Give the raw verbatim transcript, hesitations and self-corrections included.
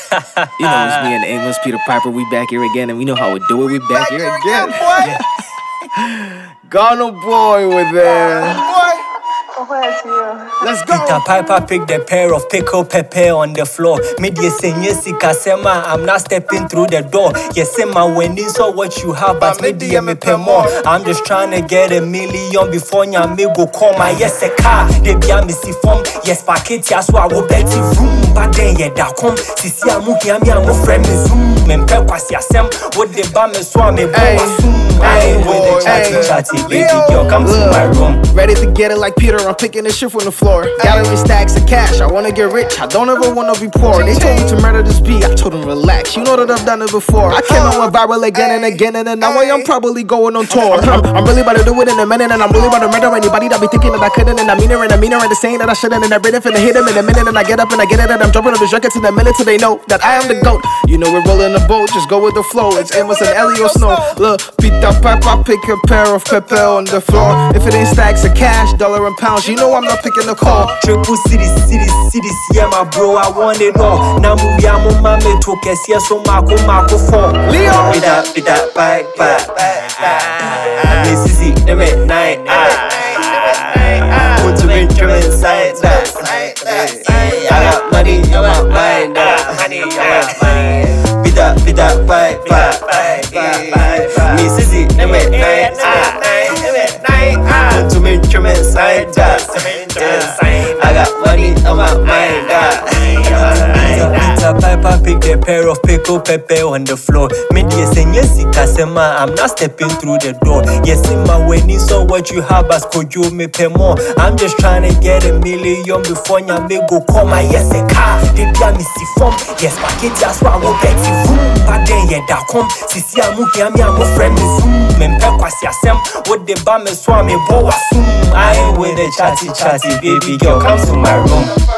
You know, it's me and Amos, Peter Piper. We back here again, and we know how we do it. We back, back here again. again yeah. Ghana boy with there. Boy. Let's go. Peter Piper picked a pair of pickle pepper on the floor. Media saying yes, Kasema, I'm not stepping through the door. Yes, my when you saw what you have, but maybe me pay more. I'm just trying to get a million before ya me go call my yes a car. They be a missy form. Yes, packet ya so I will bet you room. But then yeah, that come. Sisi amu here me amu friend me zoom. Men pe kwasi asem. What the bam me so me boy soon. I ain't with the chatty chatty baby girl, come to my room. Ready to get it like Peter, I'm picking this shit from the floor. Gathering stacks of cash, I wanna get rich, I don't ever wanna be poor. They told me to murder this beat, I told them relax. You know that I've done it before. I came out with viral again and again, and now I am probably going on tour. I'm, I'm really about to do it in a minute, and I'm really about to murder anybody that be thinking that I couldn't. And I mean it, and I mean it, and the saying that I shouldn't. And I'm ready for the hit them in a minute, and I get up and I get it, and I'm jumping on the jackets in a minute till they know that I am the GOAT. You know we're rolling the boat, just go with the flow. It's Amos and Elio Snow. Look, Peter Piper, pick a pair of pepper on the floor. If it ain't stacks of cash, dollar and pounds, you know I'm not picking the call. Triple cities, cities, cities, yeah, my bro, I want it all. Now move ya, mo mame to kesia so mako mako for Leo. Pida, pida, bye, bye. Mississippi, the midnight. Put to make you inside that. I got money on my mind. Money on my mind. Pida, pida, bye, bye. Mississippi, the midnight. Put to make you inside that. I got money on my mind. Peter Piper picked a pair of pickle pepper on the floor. Media saying yes, Kasema, I'm not stepping through the door. Yes, my when you saw what you have, as could you me pay more. I'm just trying to get a million before ya me go call my yes a car. They be a missy form. Yes, packet just one will bet you room. But then yeah, that come. Sisi amu here me amu friend me zoom. Men pe kwasi asem. What the bam me swam me boy soon. I ain't with the chatty chatty baby girl, come to my room.